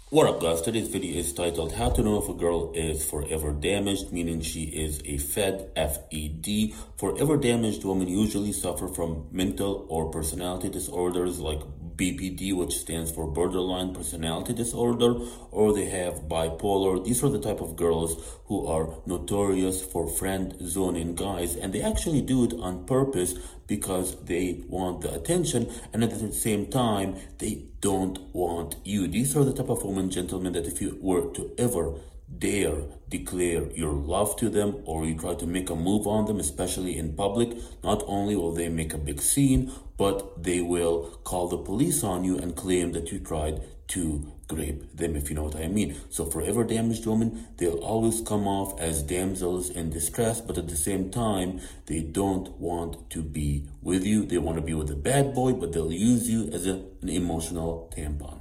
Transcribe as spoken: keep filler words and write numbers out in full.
What up, guys? Today's video is titled How to Know If a Girl is Forever Damaged, meaning she is a Fed, F E D. Forever damaged women usually suffer from mental or personality disorders like B P D, which stands for borderline personality disorder, or they have bipolar. These are the type of girls who are notorious for friend zoning guys, and they actually do it on purpose because they want the attention, and at the same time, they don't want you. These are the type of women, gentlemen, that if you were to ever dare declare your love to them, or you try to make a move on them, especially in public, not only will they make a big scene, but they will call the police on you and claim that you tried to grape them, if you know what I mean. So forever damaged women, they'll always come off as damsels in distress, but at the same time, they don't want to be with you. They want to be with a bad boy, but they'll use you as a, an emotional tampon.